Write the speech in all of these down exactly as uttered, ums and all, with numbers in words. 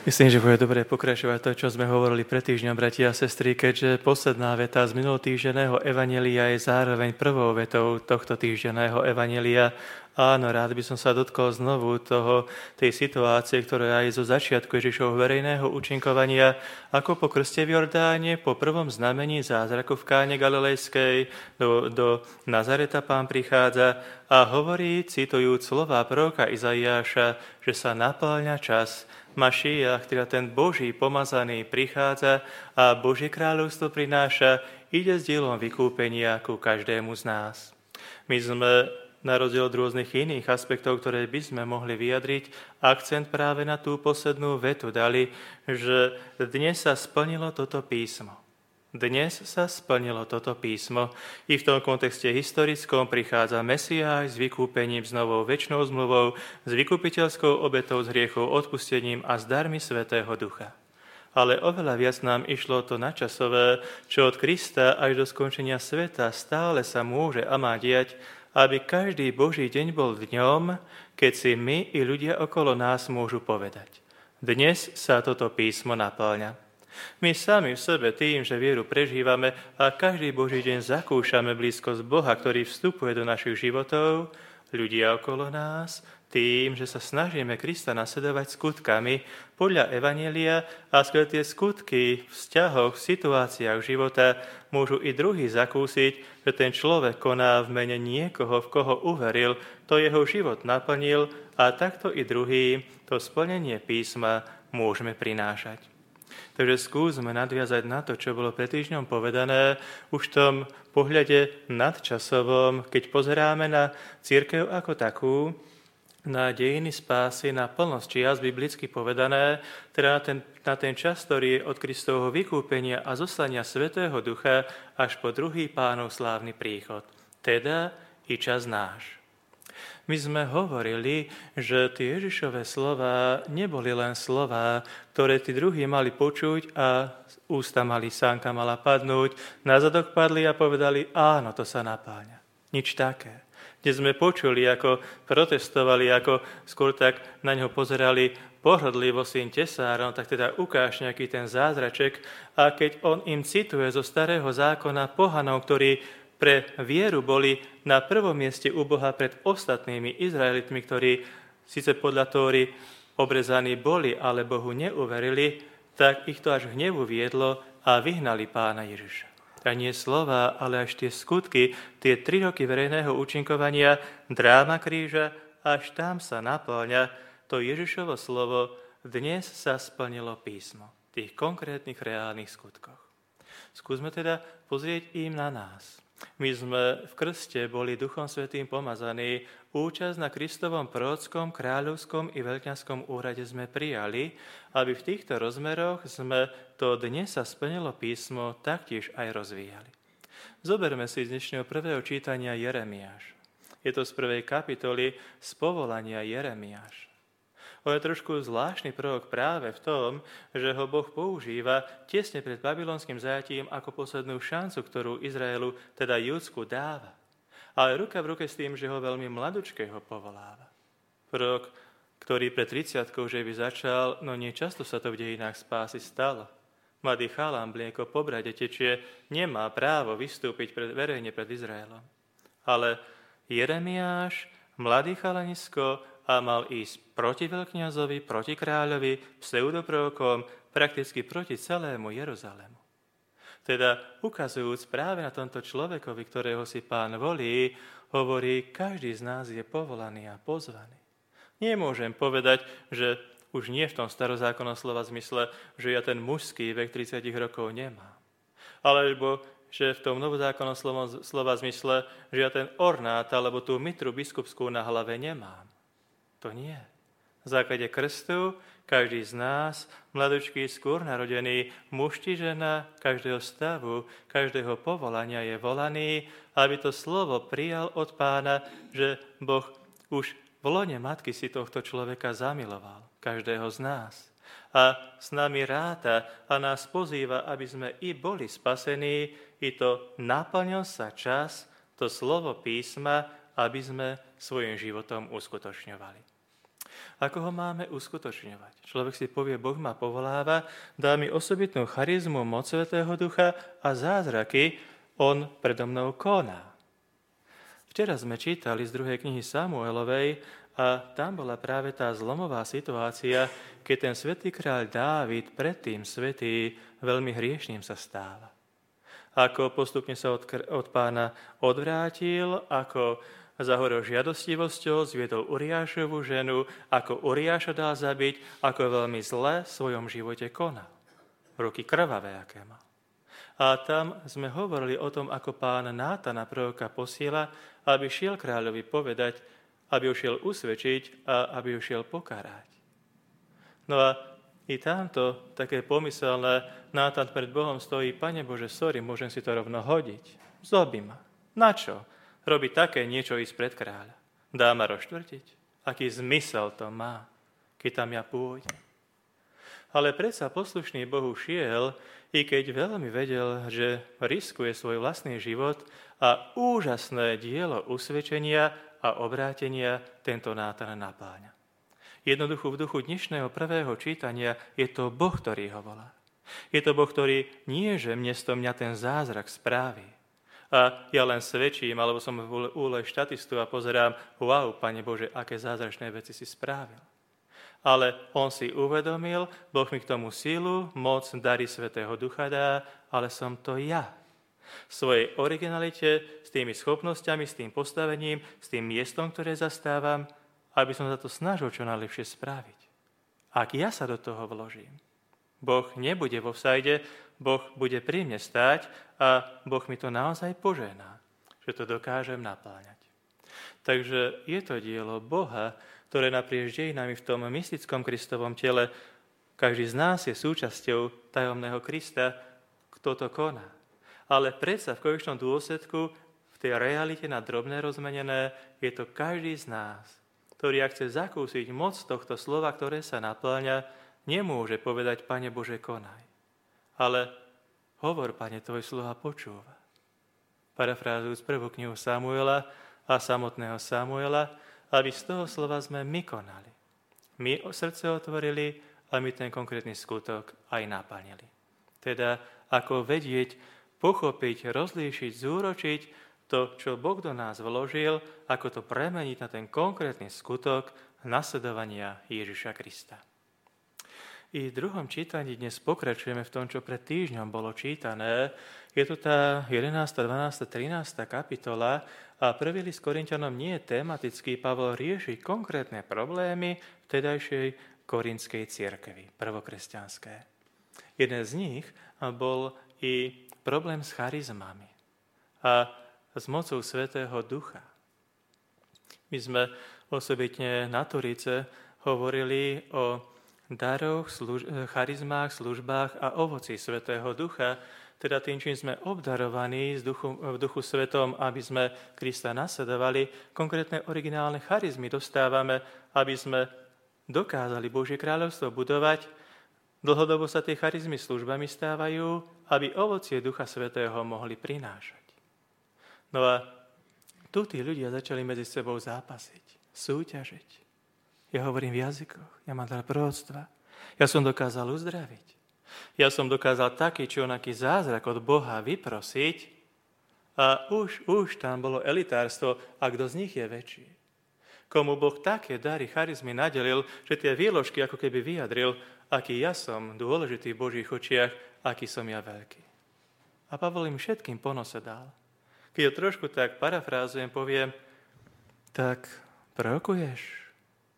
Myslím, že bude dobre pokračovať to, čo sme hovorili pred týždňom, bratia a sestry, keďže posledná veta z minulotýždenného evanjelia je zároveň prvou vetou tohto týždenného evanjelia. Áno, rád by som sa dotkol znovu toho, tej situácie, ktorá je zo začiatku Ježišovho verejného účinkovania, ako po krste v Jordáne, po prvom znamení zázraku v Káne Galilejskej do, do Nazareta Pán prichádza a hovorí, citujúc slova proroka Izaiáša, že sa napĺňa čas. Mašiach, teda ten Boží pomazaný, prichádza a Božie kráľovstvo prináša, ide s dielom vykúpenia ku každému z nás. My sme na rozdiel od rôznych iných aspektov, ktoré by sme mohli vyjadriť, akcent práve na tú poslednú vetu dali, že dnes sa splnilo toto písmo. Dnes sa splnilo toto písmo. I v tom kontexte historickom prichádza Mesiáš s vykúpením, s novou večnou zmluvou, s vykupiteľskou obetou, s hriechov odpustením a s darmi Svätého Ducha. Ale oveľa viac nám išlo to nadčasové, čo od Krista až do skončenia sveta stále sa môže a má diať, aby každý Boží deň bol dňom, keď si my i ľudia okolo nás môžu povedať. Dnes sa toto písmo napĺňa. My sami v sebe tým, že vieru prežívame a každý Boží deň zakúšame blízkosť Boha, ktorý vstupuje do našich životov, ľudia okolo nás, tým, že sa snažíme Krista nasledovať skutkami podľa evanjelia a skrze tie skutky v vzťahoch, v situáciách života môžu i druhý zakúsiť, že ten človek koná v mene niekoho, v koho uveril, to jeho život naplnil a takto i druhý to splnenie písma môžeme prinášať. Takže skúsme nadviazať na to, čo bolo pred týždňom povedané, už v tom pohľade nadčasovom, keď pozeráme na cirkev ako takú, na dejiny spásy, na plnosť čias biblicky povedané, teda na ten, na ten čas, ktorý je od Kristovho vykúpenia a zoslania Svätého Ducha až po druhý Pánov slávny príchod, teda i čas náš. My sme hovorili, že tie Ježišové slová neboli len slová, ktoré tí druhí mali počuť a ústa mali, sánka mala padnúť, na zadok padli a povedali, áno, to sa napáňa. Nič také. Kde sme počuli, ako protestovali, ako skôr tak na ňo pozerali pohrdlivo syn tesára, no tak teda ukáž nejaký ten zázraček a keď on im cituje zo starého zákona pohanov, ktorí pre vieru boli na prvom mieste u Boha pred ostatnými Izraelitmi, ktorí síce podľa Tóry obrezaní boli, ale Bohu neuverili, tak ich to až hnevu viedlo a vyhnali Pána Ježiša. A nie slova, ale až tie skutky, tie tri roky verejného účinkovania, dráma kríža, až tam sa napĺňa to Ježišovo slovo, dnes sa splnilo písmo v tých konkrétnych reálnych skutkoch. Skúsme teda pozrieť im na nás. My sme v krste boli Duchom Svätým pomazaní, účasť na Kristovom prorockom, kráľovskom i veľkňanskom úrade sme prijali, aby v týchto rozmeroch sme to dnes sa splnilo písmo taktiež aj rozvíjali. Zoberme si z dnešného prvého čítania Jeremiáš. Je to z prvej kapitoly z povolania Jeremiáš. On je trošku zvláštny prorok práve v tom, že ho Boh používa tesne pred babylonským zajatím ako poslednú šancu, ktorú Izraelu, teda Júdsku, dáva. Ale ruka v ruke s tým, že ho veľmi mladučkého povoláva. Prorok, ktorý pred tridsiatkou že by začal, no nie často sa to v dejinách spásy stalo. Mladý chalán mlieko po brade tečie, nemá právo vystúpiť pred, verejne pred Izraelom. Ale Jeremiáš, mladý chalanisko, a mal ísť proti veľkňazovi, proti kráľovi, pseudoprorokom, prakticky proti celému Jeruzalému. Teda ukazujúc práve na tomto človekovi, ktorého si Pán volí, hovorí, každý z nás je povolaný a pozvaný. Nemôžem povedať, že už nie v tom starozákonnom slova zmysle, že ja ten mužský vek tridsať rokov nemám. Alebo že v tom novozákonnom slova, slova zmysle, že ja ten ornát alebo tú mitru biskupskú na hlave nemám. To nie. V základe krstu každý z nás, mladučký, skôr narodený, muž či žena, každého stavu, každého povolania je volaný, aby to slovo prijal od Pána, že Boh už v lone matky si tohto človeka zamiloval, každého z nás. A s nami ráta a nás pozýva, aby sme i boli spasení, i to naplnil sa čas, to slovo písma, aby sme svojim životom uskutočňovali. Ako ho máme uskutočňovať? Človek si povie, Boh ma povoláva, dá mi osobitnú charizmu moc Svätého Ducha a zázraky on predo mnou koná. Včera sme čítali z druhej knihy Samuelovej a tam bola práve tá zlomová situácia, keď ten svätý kráľ Dávid, predtým svätý, veľmi hriešným sa stáva. Ako postupne sa od, od pána odvrátil, ako zahorel žiadostivosťou, zviedol Uriášovu ženu, ako Uriáša dal zabiť, ako veľmi zle v svojom živote konal. Ruky krvavé, aké mal. A tam sme hovorili o tom, ako pán Nátana proroka posiela, aby šiel kráľovi povedať, aby ho šiel usvedčiť a aby ho šiel pokarať. No a i tamto také pomyselné, Nátan pred Bohom stojí, Pane Bože, sorry, môžem si to rovno hodiť. Zobi ma. Na čo? Robiť také niečo ísť pred kráľa. Dá ma rozštvrtiť? Aký zmysel to má, keď tam ja pôjdem? Ale predsa poslušný Bohu šiel, i keď veľmi vedel, že riskuje svoj vlastný život a úžasné dielo usvedčenia a obrátenia tento Nátan napáňa. Jednoducho v duchu dnešného prvého čítania je to Boh, ktorý ho volá. Je to Boh, ktorý nie, že miesto mňa ten zázrak spraví. A ja len svedčím, alebo som v úlohe štatistu a pozerám, wow, Pane Bože, aké zázračné veci si spravil. Ale on si uvedomil, Boh mi k tomu sílu, moc, dary Svätého Ducha dá, ale som to ja. V svojej originalite, s tými schopnosťami, s tým postavením, s tým miestom, ktoré zastávam, aby som sa to snažil čo najlepšie spraviť. Ak ja sa do toho vložím, Boh nebude vo vsajde, Boh bude pri mne stáť a Boh mi to naozaj požehná, že to dokážem napláňať. Takže je to dielo Boha, ktoré naprieč dejinami v tom mystickom Kristovom tele, každý z nás je súčasťou tajomného Krista, kto to koná. Ale predsa v konečnom dôsledku, v tej realite na drobné rozmenené, je to každý z nás, ktorý ak chce zakúsiť moc tohto slova, ktoré sa napĺňa, nemôže povedať, Pane Bože, konaj. Ale hovor, Pane, tvoje slova počúva. Parafrázujúc prvú knihu Samuela a samotného Samuela, aby z toho slova sme my konali. My srdce otvorili a my ten konkrétny skutok aj naplnili. Teda ako vedieť, pochopiť, rozlíšiť, zúročiť to, čo Boh do nás vložil, ako to premeniť na ten konkrétny skutok nasledovania Ježiša Krista. I v druhom čítaní dnes pokračujeme v tom, čo pred týždňom bolo čítané. Je to tá jedenásta, dvanásta, trinásta kapitola a prvý list Korinťanom nie je tematický. Pavol rieši konkrétne problémy vtedajšej korinskej cirkvi, prvokresťanské. Jeden z nich bol i problém s charizmami a s mocou Svätého Ducha. My sme osobitne na Turice hovorili o daroch, služ- charizmách, službách a ovoci Svätého Ducha, teda tým, čím sme obdarovaní z duchu, v Duchu Svetom, aby sme Krista nasledovali, konkrétne originálne charizmy dostávame, aby sme dokázali Božie kráľovstvo budovať. Dlhodobo sa tie charizmy službami stávajú, aby ovocie Ducha Svätého mohli prinášať. No a tu tí ľudia začali medzi sebou zápasiť, súťažiť. Ja hovorím v jazykoch, ja mám dar proroctva, ja som dokázal uzdraviť. Ja som dokázal taký či onaký zázrak od Boha vyprosiť a už, už tam bolo elitárstvo a kto z nich je väčší. Komu Boh také dary, charizmy nadelil, že tie výložky ako keby vyjadril, aký ja som dôležitý v Božích očiach, aký som ja veľký. A Pavol im všetkým po nose dal. Keď ho trošku tak parafrázujem, poviem, tak prorokuješ.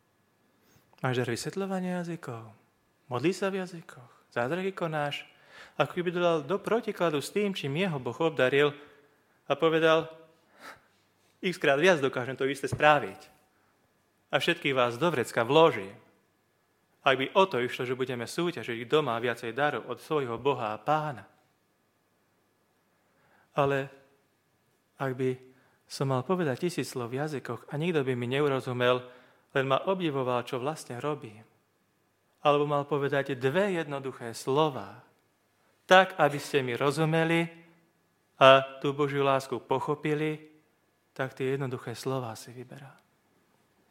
Máš dar vysvetľovania jazykov, modlí sa v jazykoch, zázraky konáš, ako keby dal do protikladu s tým, čím jeho Boh obdaril a povedal, x-krát viac dokážem to isté spraviť a všetkých vás do vrecka vložím. Ak by o to išlo, že budeme súťažiť, kto má viacej darov od svojho Boha a Pána. Ale ak by som mal povedať tisíc slov v jazykoch a nikto by mi neurozumel, len ma obdivoval, čo vlastne robím. Alebo mal povedať dve jednoduché slova, tak, aby ste mi rozumeli a tú Božiu lásku pochopili, tak tie jednoduché slova si vyberá. Tie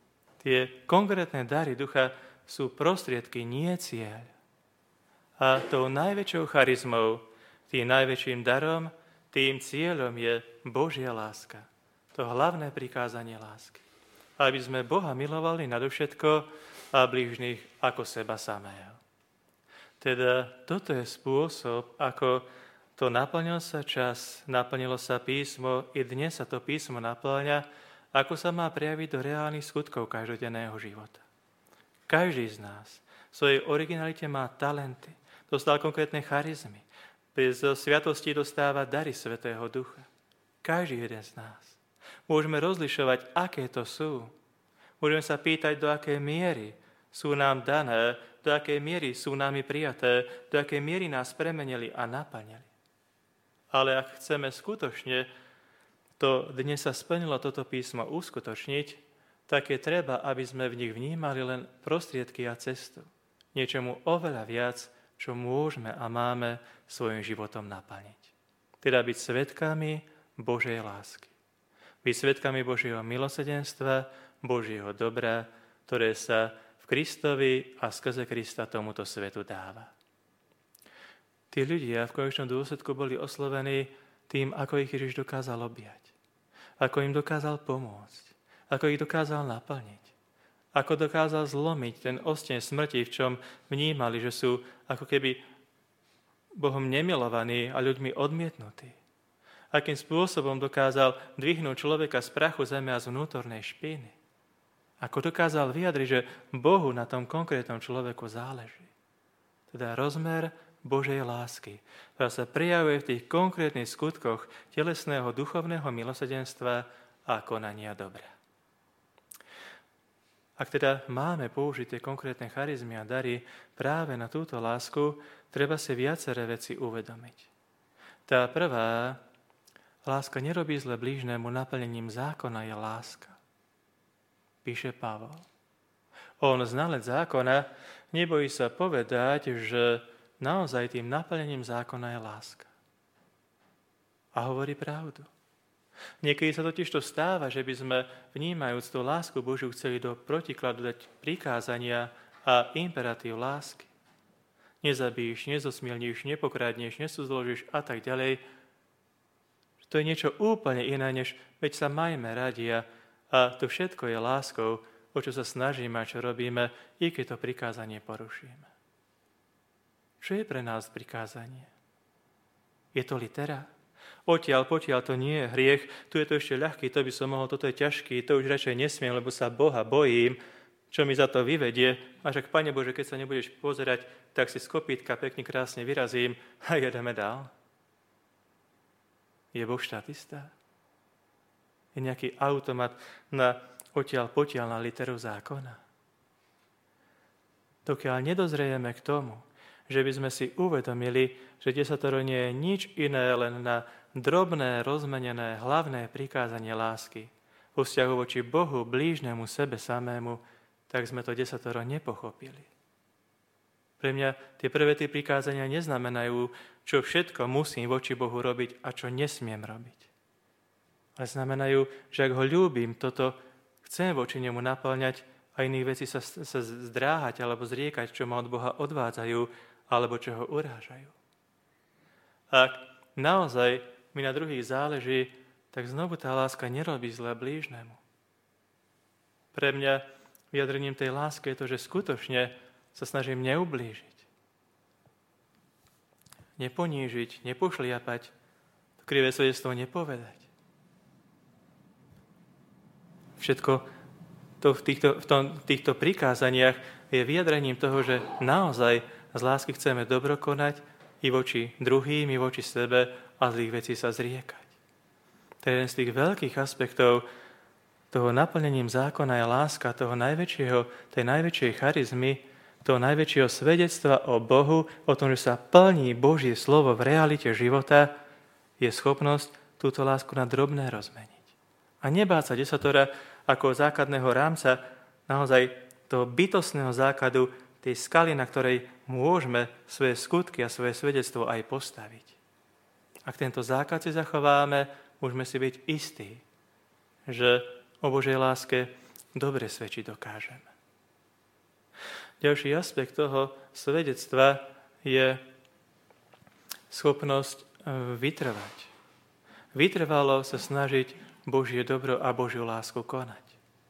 Tie konkrétne dary ducha sú prostriedky, nie cieľ. A tou najväčšou charizmou, tým najväčším darom, tým cieľom je Božia láska. To hlavné prikázanie lásky. Aby sme Boha milovali nadovšetko a blížnych ako seba samého. Teda toto je spôsob, ako to naplnil sa čas, naplnilo sa písmo, i dnes sa to písmo naplňa, ako sa má prejaviť do reálnych skutkov každodenného života. Každý z nás v svojej originalite má talenty, dostal konkrétne charizmy, bez sviatosti dostáva dary Svätého Ducha. Každý jeden z nás. Môžeme rozlišovať, aké to sú. Môžeme sa pýtať, do akej miery sú nám dané, do akej miery sú nami prijaté, do akej miery nás premenili a naplnili. Ale ak chceme skutočne to dnes sa splnilo toto písmo uskutočniť, tak je treba, aby sme v nich vnímali len prostriedky a cestu. Niečomu oveľa viac, čo môžeme a máme svojim životom naplniť. Teda byť svedkami Božej lásky. Byť svedkami Božieho milosrdenstva, Božieho dobra, ktoré sa v Kristovi a skrze Krista tomuto svetu dáva. Tí ľudia v konečnom dôsledku boli oslovení tým, ako ich Ježiš dokázal objať. Ako im dokázal pomôcť. Ako ich dokázal naplniť. Ako dokázal zlomiť ten osteň smrti, v čom vnímali, že sú ako keby Bohom nemilovaní a ľuďmi odmietnutí. Akým spôsobom dokázal dvihnúť človeka z prachu zeme a z vnútornej špiny. Ako dokázal vyjadriť, že Bohu na tom konkrétnom človeku záleží. Teda rozmer Božej lásky, ktorá sa prejavuje v tých konkrétnych skutkoch telesného duchovného milosrdenstva a konania dobra. Ak teda máme použiť tie konkrétne charizmy a dary práve na túto lásku, treba si viaceré veci uvedomiť. Tá prvá, láska nerobí zle blížnemu, naplnením zákona je láska. Píše Pavol. On, znalec zákona, nebojí sa povedať, že naozaj tým naplnením zákona je láska. A hovorí pravdu. Niekedy sa totiž to stáva, že by sme, vnímajúc tú lásku Božiu, chceli do protikladu dať prikázania a imperatív lásky. Nezabíš, nezosmielníš, nepokradneš, nesúzložíš a tak ďalej. To je niečo úplne iné, než veď sa majme radi a, a to všetko je láskou, o čo sa snažíme a čo robíme, i keď to prikázanie porušíme. Čo je pre nás prikázanie? Je to litera? Odtiaľ, potiaľ to nie je hriech, tu je to ešte ľahký, to by som mohol, toto je ťažký, to už radšej nesmiem, lebo sa Boha bojím, čo mi za to vyvedie. A však, Pane Bože, keď sa nebudeš pozerať, tak si z kopítka pekne krásne vyrazím a jedeme dál. Je Boh štatista? Je nejaký automat na odtiaľ, potiaľ na literu zákona? Dokiaľ nedozrieme k tomu, že by sme si uvedomili, že desatoro nie je nič iné, len na drobné, rozmenené, hlavné prikázanie lásky vo vzťahu voči Bohu, blížnemu, sebe samému, tak sme to desatoro nepochopili. Pre mňa tie prvé tie prikázania neznamenajú, čo všetko musím voči Bohu robiť a čo nesmiem robiť. Ale znamenajú, že ak ho ľúbim, toto chcem voči nemu naplňať a iných vecí sa, sa zdráhať alebo zriekať, čo ma od Boha odvádzajú alebo čo ho urážajú. Ak naozaj mi na druhých záleží, tak znovu tá láska nerobí zle blížnemu. Pre mňa vyjadrením tej lásky je to, že skutočne sa snažím neublížiť. Neponížiť, nepošliapať, to krivé svedectvo nepovedať. Všetko to v týchto, v tom, týchto prikázaniach je vyjadrením toho, že naozaj z lásky chceme dobro konať i voči druhým, i voči sebe a zlých vecí sa zriekať. To je jeden z tých veľkých aspektov toho naplnením zákona je láska, toho najväčšieho, tej najväčšej charizmy, toho najväčšieho svedectva o Bohu, o tom, že sa plní Božie slovo v realite života, je schopnosť túto lásku na drobné rozmeniť. A nebáť sa desatora ako základného rámca, naozaj toho bytostného základu, tej skaly, na ktorej môžeme svoje skutky a svoje svedectvo aj postaviť. Ak tento základ si zachováme, môžeme si byť istí, že o Božej láske dobre svedčiť dokážeme. Ďalší aspekt toho svedectva je schopnosť vytrvať. Vytrvalo sa snažiť Božie dobro a Božiu lásku konať.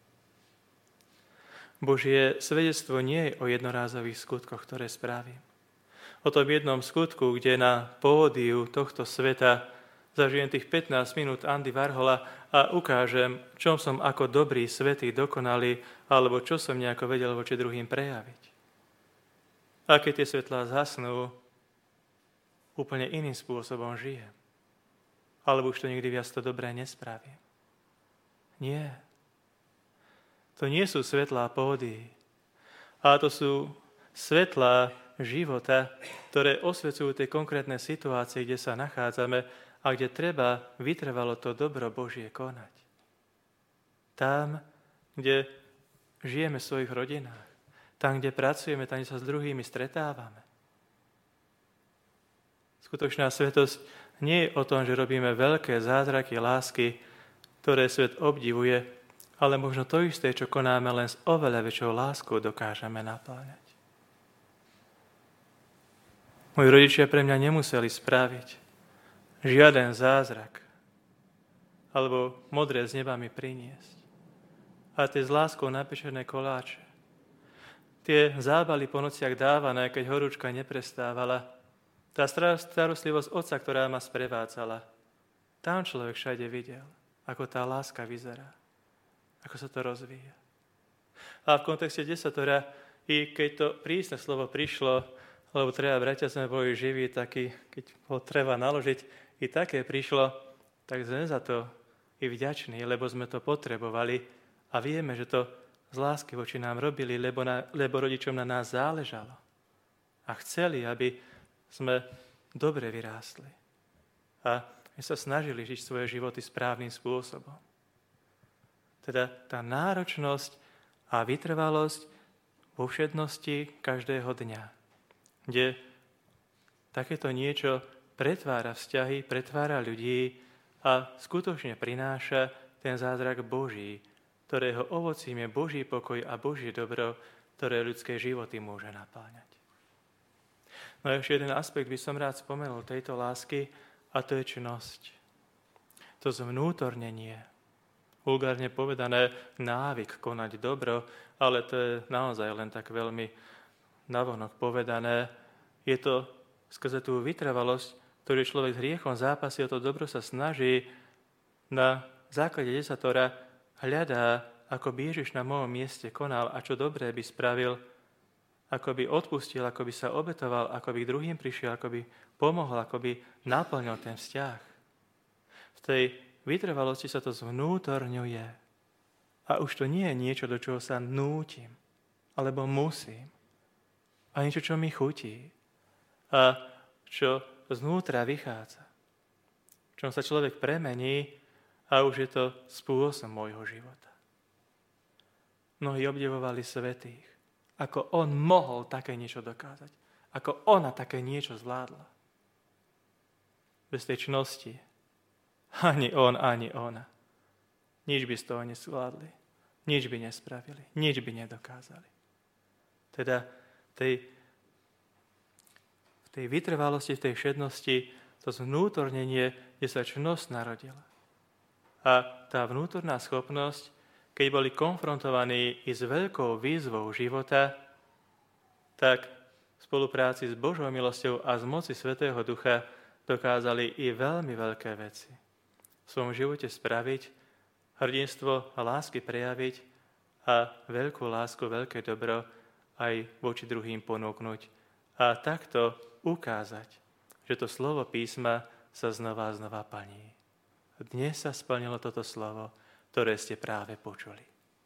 Božie svedectvo nie je o jednorázových skutkoch, ktoré spravím. O tom jednom skutku, kde na pódiu tohto sveta zažijem tých pätnásť minút Andy Warhola a ukážem, čom som ako dobrý, svätý, dokonalý, alebo čo som nejako vedel voči druhým prejaviť. A keď tie svetlá zhasnú, úplne iným spôsobom žijem. Alebo už to nikdy viac to dobré nespravím. Nie. To nie sú svetlá pódií, ale to sú svetlá života, ktoré osvecujú tie konkrétne situácie, kde sa nachádzame a kde treba vytrvalo to dobro Božie konať. Tam, kde žijeme v svojich rodinách, tam, kde pracujeme, tam, kde sa s druhými stretávame. Skutočná svetosť nie je o tom, že robíme veľké zázraky lásky, ktoré svet obdivuje, ale možno to isté, čo konáme, len s oveľa väčšou láskou dokážeme napáňať. Moji rodičia pre mňa nemuseli spraviť žiaden zázrak alebo modré z neba mi priniesť. A tie s láskou napečené koláče, tie zábaly po nociach dávané, keď horúčka neprestávala, tá starostlivosť otca, ktorá ma sprevádzala, tam človek všade videl, ako tá láska vyzerá, ako sa to rozvíja. A v kontexte desatora, i keď to prísne slovo prišlo, lebo treba, bratia, sme boli živí, taký, keď ho treba naložiť, i také prišlo, tak sme za to i vďační, lebo sme to potrebovali a vieme, že to z lásky voči nám robili, lebo, na, lebo rodičom na nás záležalo. A chceli, aby sme dobre vyrástli. A my sa snažili žiť svoje životy správnym spôsobom. Teda tá náročnosť a vytrvalosť vo všednosti každého dňa, kde takéto niečo pretvára vzťahy, pretvára ľudí a skutočne prináša ten zázrak Boží, ktorého ovocím je Boží pokoj a Božie dobro, ktoré ľudské životy môže napáňať. No a ešte jeden aspekt by som rád spomenul tejto lásky, a to je činnosť. To zvnútornenie, vulgárne povedané návyk konať dobro, ale to je naozaj len tak veľmi navonok povedané. Je to skrze tú vytrvalosť, ktorý človek s hriechom zápasí, o to dobro sa snaží, na základe desatora hľadá, ako by Ježiš na mojom mieste konal a čo dobré by spravil, ako by odpustil, ako by sa obetoval, ako by k druhým prišiel, ako by pomohol, ako by naplnil ten vzťah. V tej vytrvalosti sa to zvnútorňuje. A už to nie je niečo, do čoho sa nútim, alebo musím. A niečo, čo mi chutí. A čo znútra vychádza. V čom sa človek premení a už je to spôsob môjho života. Mnohí obdivovali svätých, ako on mohol také niečo dokázať. Ako ona také niečo zvládla. Bez tej čnosti ani on, ani ona. Nič by z toho nesvládli. Nič by nespravili. Nič by nedokázali. Teda tej, v tej vytrvalosti, v tej všednosti, to zvnútornenie, kde sa čnosť narodila. A tá vnútorná schopnosť, keď boli konfrontovaní i s veľkou výzvou života, tak v spolupráci s Božou milosťou a z moci Svätého Ducha dokázali i veľmi veľké veci v svojom živote spraviť, hrdinstvo a lásky prejaviť a veľkú lásku, veľké dobro aj voči druhým ponúknuť. A takto ukázať, že to slovo písma sa znova a znova plní. Dnes sa splnilo toto slovo, ktoré ste práve počuli.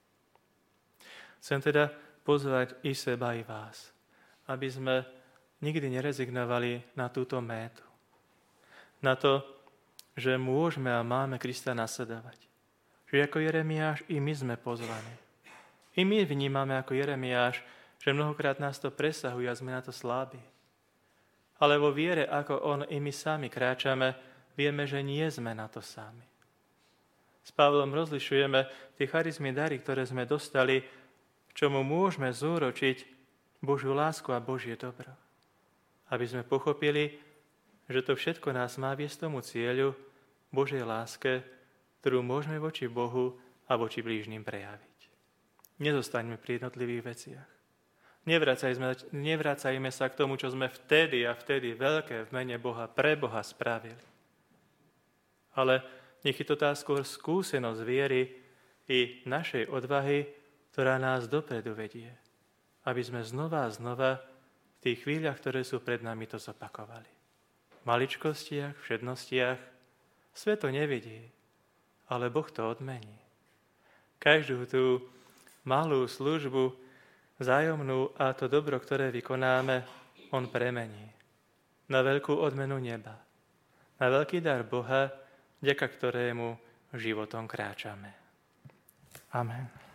Chcem teda pozvať i seba, i vás, aby sme nikdy nerezignovali na túto métu. Na to, že môžeme a máme Krista nasledovať. Že ako Jeremiáš i my sme pozvaní. I my vnímame ako Jeremiáš, že mnohokrát nás to presahuje a sme na to slabí. Ale vo viere, ako on, i my sami kráčame, vieme, že nie sme na to sami. S Pavlom rozlišujeme tie charizmy dary, ktoré sme dostali, čomu môžeme zúročiť Božiu lásku a Božie dobro. Aby sme pochopili, že to všetko nás má viesť tomu cieľu Božej láske, ktorú môžeme voči Bohu a voči blížnym prejaviť. Nezostaňme pri jednotlivých veciach. Nevracajme, nevracajme sa k tomu, čo sme vtedy a vtedy veľké v mene Boha pre Boha spravili. Ale nech je to tá skôr skúsenosť viery i našej odvahy, ktorá nás dopredu vedie, aby sme znova a znova v tých chvíľach, ktoré sú pred nami, to zopakovali. V maličkostiach, v všednostiach svet to nevidí, ale Boh to odmení. Každú tú malú službu, vzájomnú a to dobro, ktoré vykonáme, on premení na veľkú odmenu neba, na veľký dar Boha, vďaka ktorému životom kráčame. Amen.